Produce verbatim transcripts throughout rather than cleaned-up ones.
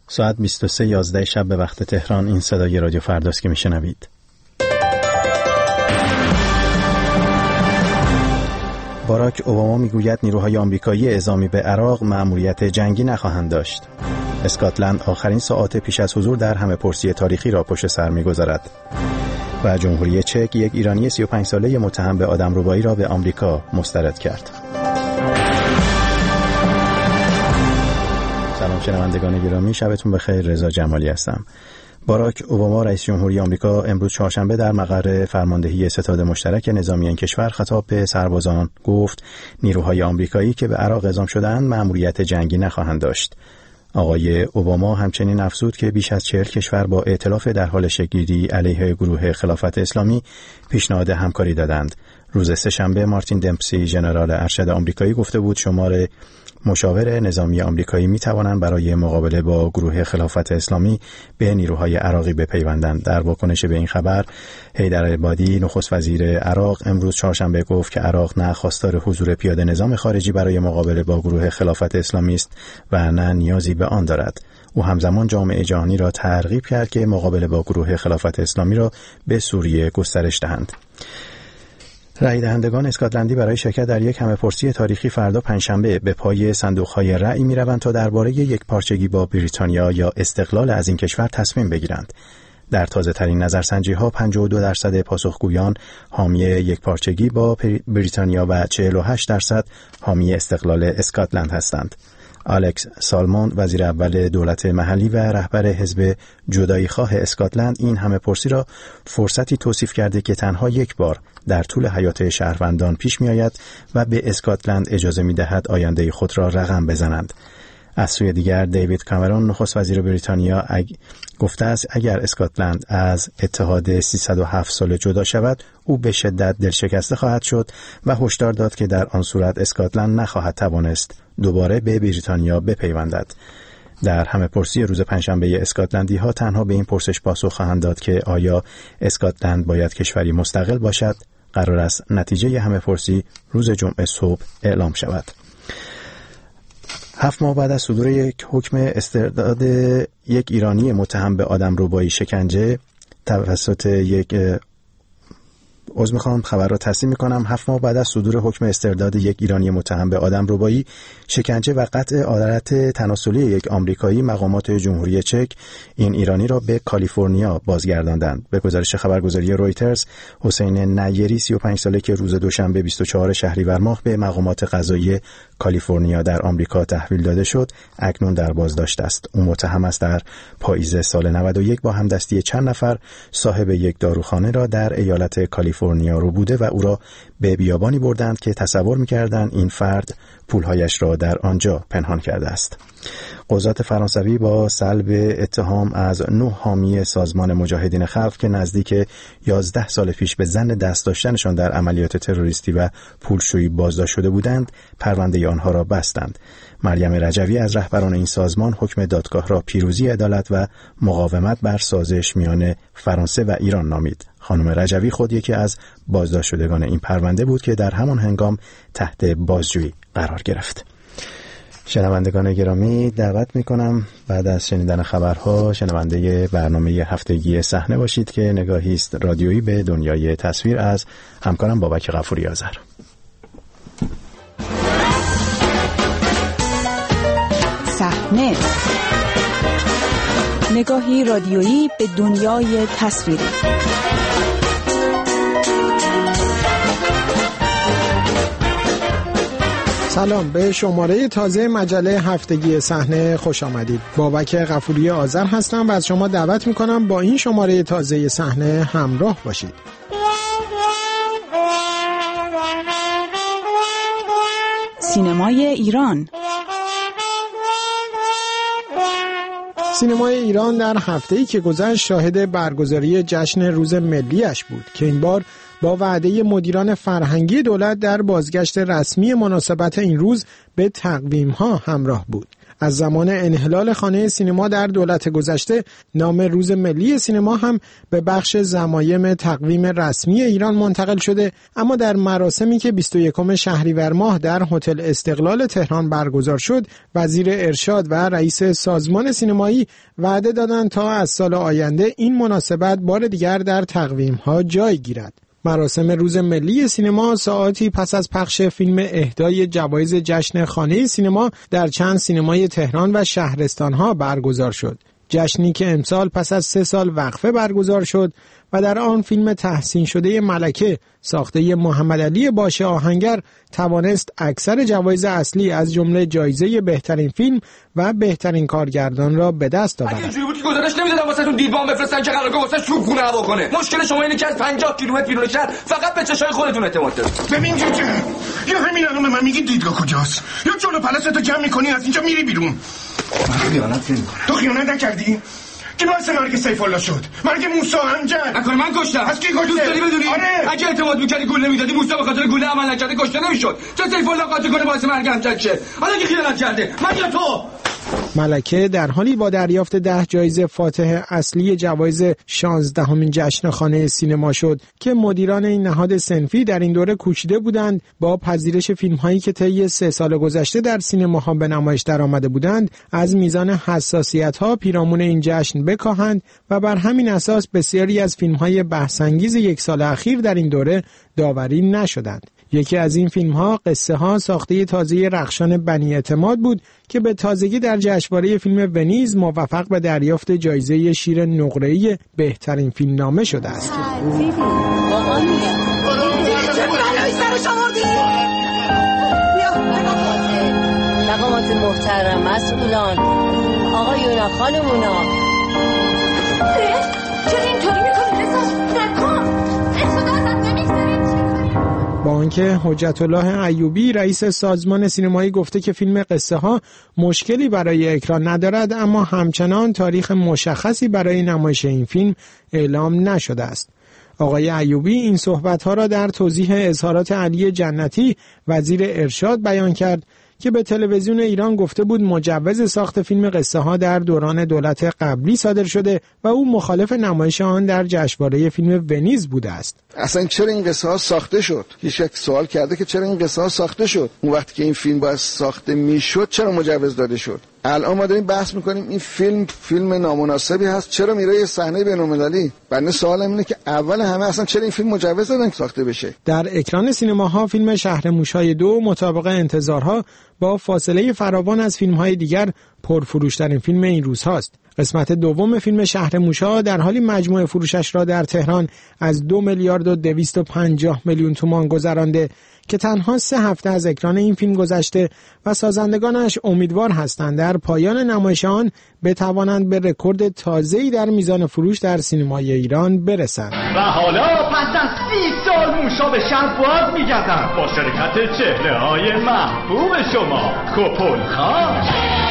ساعت بیست و سه و یازده شب به وقت تهران. این صدای رادیو فرداست که میشنوید. باراک اوباما میگوید نیروهای آمریکایی اعزامی به عراق مأموریت جنگی نخواهند داشت. اسکاتلند آخرین ساعات پیش از حضور در همه‌پرسی تاریخی را پشت سر می‌گذارد. و جمهوری چک یک ایرانی سی و پنج ساله متهم به آدمربایی را به آمریکا مسترد کرد. سلام شنوندگان گرامی، شبتون بخیر. رضا جمالی هستم. باراک اوباما رئیس جمهوری آمریکا امروز چهارشنبه در مقر فرماندهی ستاد مشترک نظامی این کشور خطاب به سربازان گفت نیروهای آمریکایی که به عراق اعزام شده‌اند مأموریت جنگی نخواهند داشت. آقای اوباما همچنین افزود که بیش از چهل کشور با ائتلاف در حال شکل‌گیری علیه گروه خلافت اسلامی پیشنهاد همکاری دادند. روز سه‌شنبه مارتین دمپسی ژنرال ارشد آمریکایی گفته بود شمار مشاور نظامی آمریکایی می توانند برای مقابله با گروه خلافت اسلامی به نیروهای عراقی بپیوندند. در واکنش به این خبر حیدر عبادی نخست وزیر عراق امروز چهارشنبه گفت که عراق نه خواستار حضور پیاده نظام خارجی برای مقابله با گروه خلافت اسلامی است و نه نیازی به آن دارد. او همزمان جامعه جهانی را ترغیب کرد که مقابله با گروه خلافت اسلامی را به سوریه گسترش دهند. رای دهندگان اسکاتلندی برای شرکت در یک همه‌پرسی تاریخی فردا پنجشنبه به پای صندوق‌های رأی می‌روند تا درباره یک پارچگی با بریتانیا یا استقلال از این کشور تصمیم بگیرند. در تازه‌ترین نظرسنجی‌ها پنجاه و دو درصد پاسخگویان حامی یک پارچگی با بریتانیا و چهل و هشت درصد حامی استقلال اسکاتلند هستند. الکس سالمون وزیر اول دولت محلی و رهبر حزب جدایی‌خواه اسکاتلند این همه‌پرسی را فرصتی توصیف کرده که تنها یک بار در طول حیات شهروندان پیش می‌آید و به اسکاتلند اجازه می‌دهد آینده خود را رقم بزنند. از سوی دیگر دیوید کامرون نخست وزیر بریتانیا اگ... گفته است اگر اسکاتلند از اتحاد سیصد و هفت ساله جدا شود او به شدت دلشکسته خواهد شد و هشدار داد که در آن صورت اسکاتلند نخواهد توانست دوباره به بریتانیا بپیوندد. در همه‌پرسی روز پنجشنبه اسکاتلندی ها تنها به این پرسش پاسخ خواهند داد که آیا اسکاتلند باید کشوری مستقل باشد. قرار است نتیجه همه‌پرسی روز جمعه صبح اعلام شود. هفت ماه بعد از صدور یک حکم استرداد یک ایرانی متهم به آدمربایی شکنجه توسط یک عذر می‌خوام خبر را تصحیح می‌کنم هفت ماه بعد از صدور حکم استرداد یک ایرانی متهم به آدمربایی شکنجه و قطع عدالت تناسلی یک آمریکایی مقامات جمهوری چک این ایرانی را به کالیفرنیا بازگرداندند. به گزارش خبرگزاری رویترز حسین نیری سی و پنج ساله که روز دوشنبه بیست و چهارم شهریور ماه به مقامات قضایی کالیفرنیا در آمریکا تحویل داده شد اکنون در بازداشت است. او متهم است در پاییز سال نود و یک با همدستی چند نفر صاحب یک داروخانه را در ایالت کالیفرنیا رو بوده و او را به بیابانی بردند که تصور می‌کردند این فرد پولهایش را در آنجا پنهان کرده است. قضات فرانسوی با سلب اتهام از نه حامی سازمان مجاهدین خلق که نزدیک یازده سال پیش به ظن دست داشتنشان در عملیات تروریستی و پولشویی بازداشت شده بودند پرونده آنها را بستند. مریم رجوی از رهبران این سازمان حکم دادگاه را پیروزی عدالت و مقاومت بر سازش میان فرانسه و ایران نامید. خانم رجوی خود یکی از بازداشت شدگان این پرونده بود که در همان هنگام تحت بازجویی قرار گرفت. شنوندگان گرامی دعوت میکنم بعد از شنیدن خبرها شنونده برنامه هفتگی صحنه باشید که نگاهی است رادیویی به دنیای تصویر از همکارم بابک غفوری آذر. صحنه، نگاهی رادیویی به دنیای تصویری. سلام، به شماره تازه مجله هفتگی صحنه خوش آمدید. بابک غفوری آذر هستم و از شما دعوت میکنم با این شماره تازه صحنه همراه باشید. سینمای ایران. سینمای ایران در هفته‌ای که گذشت شاهد برگزاری جشن روز ملیش بود که این بار با وعده مدیران فرهنگی دولت در بازگشت رسمی مناسبت این روز به تقویم‌ها همراه بود. از زمان انحلال خانه سینما در دولت گذشته نام روز ملی سینما هم به بخش ضمایم تقویم رسمی ایران منتقل شده، اما در مراسمی که بیست و یکم شهریور ماه در هتل استقلال تهران برگزار شد، وزیر ارشاد و رئیس سازمان سینمایی وعده دادند تا از سال آینده این مناسبت بار دیگر در تقویم‌ها جای گیرد. مراسم روز ملی سینما ساعاتی پس از پخش فیلم اهدای جوایز جشن خانه سینما در چند سینمای تهران و شهرستان‌ها برگزار شد. جشنی که امسال پس از سه سال وقفه برگزار شد و در آن فیلم تحسین شده ملکه ساخته محمد علی باشه آهنگر توانست اکثر جوایز اصلی از جمله جایزه بهترین فیلم و بهترین کارگردان را به دست آورد. اگه اینجوری بود که گزارش نمیدادم واسهتون دیدبان بفرستن که قرارگاه واسه چوبخونه هوا کنه. مشکل شما اینه که از پنجاه کیلومتر بیرون شهر فقط به چشای خودتون اعتماد دارید. ببین جوجه، یا همین الان به من میگی دیدگاه کجاست، یا جلو پلستو جمع میکنی از اینجا میری بیرون. من خیانت نمی‌کنم. تو خیانت نکردی؟ کی باعث مرگ سیف الله شد؟ مرگ موسی امجد. نکنه من کشتم. از کی کشته؟ دوست داری بدونی؟ آره. اگه اعتماد می‌کردی گول نمیدادی، موسی به خاطر گول عمل نکرده کشته نمیشد. چه سیف الله قاطی کنه باعث مرگ امجد شه؟ حالا که خیانت کرده، من یا تو؟ ملکه در حالی با دریافت ده جایزه فاتح اصلی جوایز شانزدهمین جشن خانه سینما شد که مدیران این نهاد صنفی در این دوره کوشیده بودند با پذیرش فیلم‌هایی که طی سه سال گذشته در سینماها به نمایش درآمده بودند از میزان حساسیت‌ها پیرامون این جشن بکاهند و بر همین اساس بسیاری از فیلم‌های بحث‌انگیز یک سال اخیر در این دوره داوری نشدند. یکی از این فیلم‌ها قصه ها ساخته تازه رخشان بنی اعتماد بود که به تازگی در جشنواره فیلم ونیز موفق به دریافت جایزه شیر نقره‌ای بهترین فیلمنامه شده است. مقامات محترم مسئولان آقایونا خانمونا، چرا اینطوری میکنی رضا؟ نکن. با آنکه حجت الله ایوبی رئیس سازمان سینمایی گفته که فیلم قصه ها مشکلی برای اکران ندارد، اما همچنان تاریخ مشخصی برای نمایش این فیلم اعلام نشده است. آقای ایوبی این صحبت‌ها را در توضیح اظهارات علی جنتی وزیر ارشاد بیان کرد که به تلویزیون ایران گفته بود مجوز ساخت فیلم قصه ها در دوران دولت قبلی صادر شده و او مخالف نمایش آن در جشنواره فیلم ونیز بوده است. اصلا چرا این قصه ها ساخته شد؟ هیچ یک سوال کرده که چرا این قصه ها ساخته شد؟ اون وقتی که این فیلم باید ساخته میشد چرا مجوز داده شد؟ الان ما داریم بحث میکنیم این فیلم فیلم نامناسبی هست، چرا میره یه صحنه بین‌المللی؟ بنده سوالم اینه که اول همه اصلا چرا این فیلم مجوز دادن که ساخته بشه؟ در اکران سینماها فیلم شهر موش‌های دو مطابق انتظارها با فاصله فراوان از فیلم‌های دیگر پرفروش‌ترین فیلم این روزهاست. قسمت دوم فیلم شهر موش‌ها در حالی مجموع فروشش را در تهران از دو میلیارد و دویست و پنجاه میلیون تومان گذرانده که تنها سه هفته از اکران این فیلم گذشته و سازندگانش امیدوار هستند در پایان نمایش آن بتوانند به رکورد تازه‌ای در میزان فروش در سینمای ایران برسند. و حالا پس از سی سال موشا به شهر باز می‌گردند با شرکت چهره‌های محبوب شما کوپل خان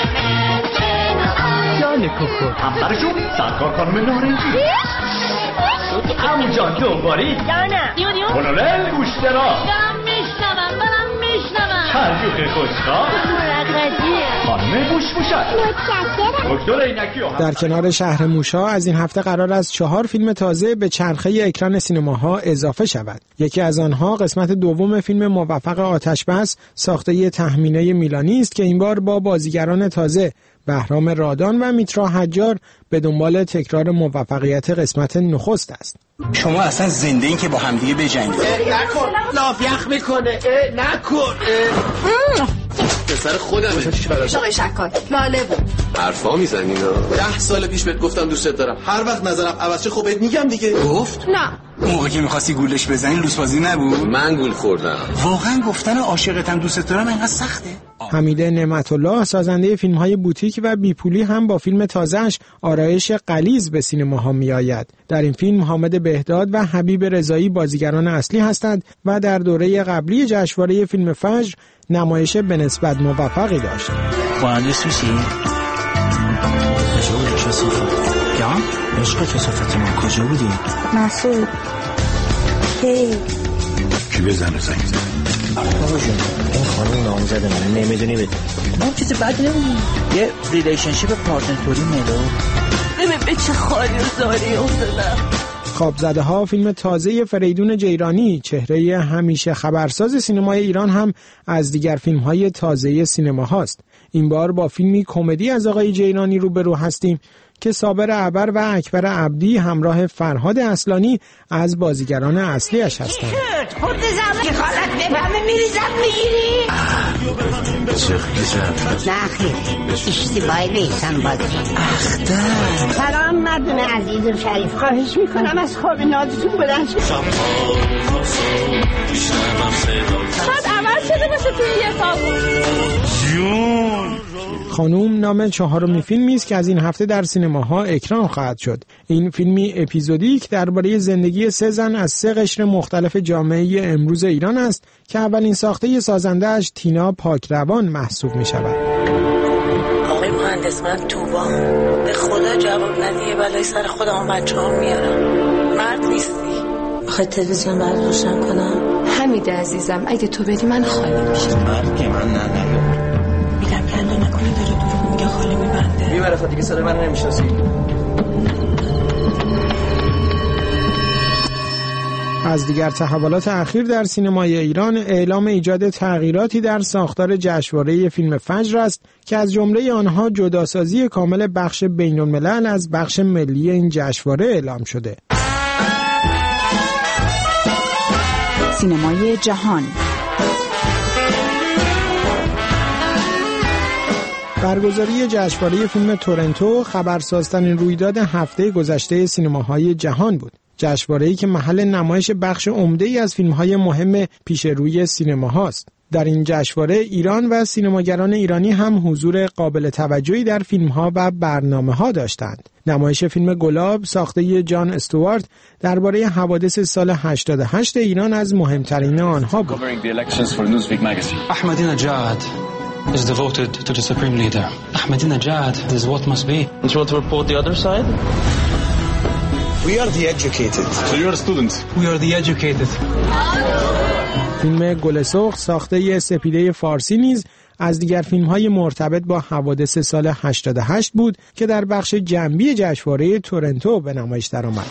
جان کوکو، همسرشون سرکار خانم نارنجی، عمو جان دوباری جانم دیو دیو کلونل گوشترا، دارم میشنوم دارم میشنوم خرجوخ خوشخواه خانم بوشبوشک دکتر عینکی. در کنار شهر موشا از این هفته قرار است چهار فیلم تازه به چرخه اکران سینماها اضافه شود. یکی از آنها قسمت دوم فیلم موفق آتشبس ساخته تهمینه میلانی است که این بار با بازیگران تازه بهرام رادان و میترا حجار به دنبال تکرار موفقیت قسمت نخست است. شما اصلا زنده این که با همدیگه بجنگید؟ نکن، لاف یخ میکنه. نکن. پسر خودمه. شاقای شکار لاله بود. حرفا میزنی اینا. ده سال پیش بهت گفتم دوستت دارم. هر وقت نظرم عوض شه خب بهت میگم دیگه. گفت؟ نه. موقعی که می‌خواستی گولش بزنی لوسبازی نبود؟ من گول خوردم. واقعا گفتن عاشقتم دوستت دارم اینقدر سخته؟ حمیده نعمت الله سازنده فیلم‌های بوتیک و بیپولی هم با فیلم تازه‌اش آرایش غلیظ به سینماها می‌آید. در این فیلم حامد بهداد و حبیب رضایی بازیگران اصلی هستند و در دوره قبلی جشنواره فیلم فجر نمایش به نسبت موفقی داشت. مهندس میشی؟ کجا بودی کسافت؟ جان؟ عشق کسافت ما کجا بودی؟ مسعود هی کی بزنه زنگ زن؟ آقا جون این خانم نامزد منه، نمیدونی بده ما چیز بد نمونی یه ریلیشنشیپ پارتنر توری ملو. ببین به چه خالی و زاری افتادم. خوابزده ها فیلم تازه فریدون جیرانی، چهره همیشه خبرساز سینمای ایران، هم از دیگر فیلم‌های تازه سینما هاست. این بار با فیلمی کمدی از آقای جیرانی روبرو هستیم که صابر ابر و اکبر عبدی همراه فرهاد اصلانی از بازیگران اصلیش هستند. خود زمان که خالت بفهمه میریزم میگیری؟ چخی زد؟ نه خیلی اشتباهی نیستم بازی. اختر سلام مردم عزیز و شریف، خواهش میکنم از خواب نازتون بلند شد. شاید عوض شده باشه توی یه خوابون. جون خانوم نام چهارمین فیلمی است که از این هفته در سینماها اکران خواهد شد. این فیلمی اپیزودیک درباره زندگی سه زن از سه قشر مختلف جامعه امروز ایران است که اولین ساخته سازنده‌اش تینا پاکروان محسوب می شود. آقای مهندس، من توبا به خدا جواب ندیه بلای سر خودم بچه ها میارم. مرد نیستی؟ بخواد تلویزیون برات روشن کنم؟ حمیده عزیزم اگه تو بری من خالی میشم. مرد که من نه نه میگم کنده نکنه داره دروغ میگه خالی میبنده. میبره فا دیگه سر من نمیشناسی. از دیگر تحولات اخیر در سینمای ایران اعلام ایجاد تغییراتی در ساختار جشنواره فیلم فجر است که از جمله آنها جداسازی کامل بخش بین‌الملل از بخش ملی این جشنواره اعلام شده. سینمای جهان. برگزاری جشنواره فیلم تورنتو خبرسازترین رویداد هفته گذشته سینماهای جهان بود. جشنواره‌ای که محل نمایش بخش عمده‌ای از فیلم‌های مهم پیش روی سینما هاست. در این جشنواره ایران و سینماگران ایرانی هم حضور قابل توجهی در فیلم‌ها و برنامه‌ها داشتند. نمایش فیلم گلاب ساخته جان استوارت درباره حوادث سال هشتاد و هشت ایران از مهمترین آنها بود. Ahmadinejad is devoted to the supreme leader. Ahmadinejad is what must be. And you want to report the other side? We are the educated. So you're a student. We are the educated. فیلم گل سرخ ساخته سپیده فارسی نیز از دیگر فیلم‌های مرتبط با حوادث سال هشتاد و هشت بود که در بخش جنبی جشنواره تورنتو به نمایش درآمد.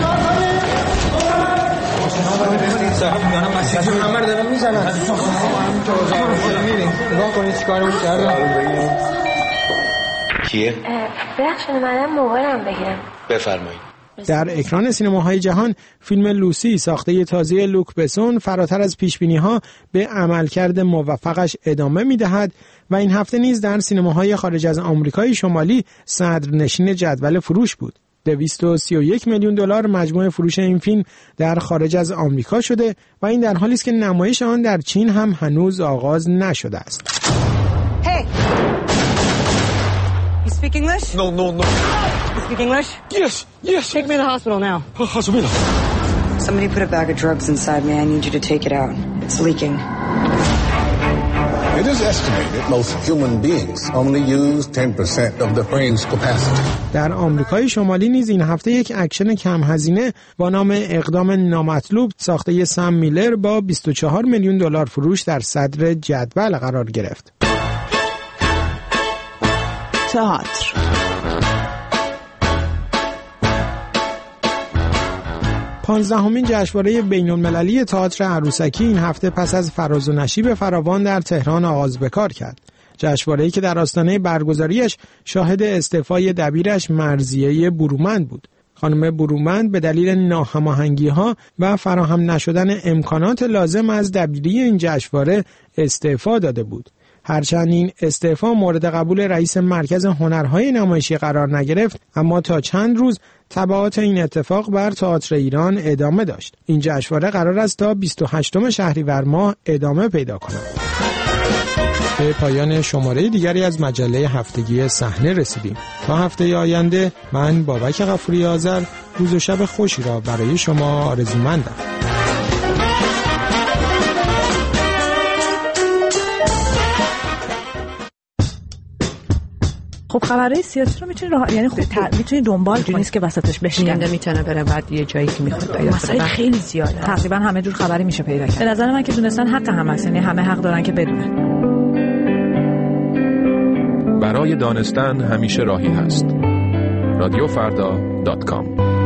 کیه؟ بخشن منم موبایلم بگیرم. بفرمایید. در اکران سینماهای جهان فیلم لوسی ساخته تازه لوک بسون فراتر از پیشبینی‌ها به عملکرد موفقش ادامه می‌دهد و این هفته نیز در سینماهای خارج از آمریکای شمالی صدرنشین جدول فروش بود. دویست و سی و یک میلیون دلار مجموع فروش این فیلم در خارج از آمریکا شده و این در حالی است که نمایش آن در چین هم هنوز آغاز نشده است. Hey. You speak English? No, no, no. You speak English? Yes, yes. Take me to the hospital now. Hospital. Somebody put a bag of drugs inside me. I need you to take it out. It's leaking. It is estimated most human beings only use ten percent of their brain's capacity. در آمریکای شمالی نیز این هفته یک اکشن کم هزینه با نام اقدام نامطلوب ساخته سم میلر با بیست و چهار میلیون دلار فروش در صدر جدول قرار گرفت. تئاتر. پانزدهمین جشنواره بین‌المللی تئاتر عروسکی این هفته پس از فراز و نشیب فراوان در تهران آغاز به کار کرد. جشنواره‌ای که در آستانه برگزاریش شاهد استعفای دبیرش مرضیه برومند بود. خانم برومند به دلیل ناهماهنگی‌ها و فراهم نشدن امکانات لازم از دبیری این جشنواره استعفا داده بود. هرچند این استعفا مورد قبول رئیس مرکز هنرهای نمایشی قرار نگرفت، اما تا چند روز تبعات این اتفاق بر تئاتر ایران ادامه داشت. این جشنواره قرار است تا بیست و هشتم شهریور ماه ادامه پیدا کند. به پایان شماره دیگری از مجله هفتگی صحنه رسیدیم. تا هفته آینده من بابک غفوری آذر روز و شب خوشی را برای شما آرزومندم. خب خبرهای سیاسی رو میتونی راه... یعنی خب ت... میتونی دنبال کنی، نیست که وسطش بشکنی. میتونه بره بعد یه جایی که میخواد پیدا مسائل خیلی زیاده، تقریبا همه جور خبری میشه پیدا کرد. به نظر من که دونستن حق همه است، یعنی همه حق دارن که بدونن. برای دانستن همیشه راهی هست. رادیو فردا دات کام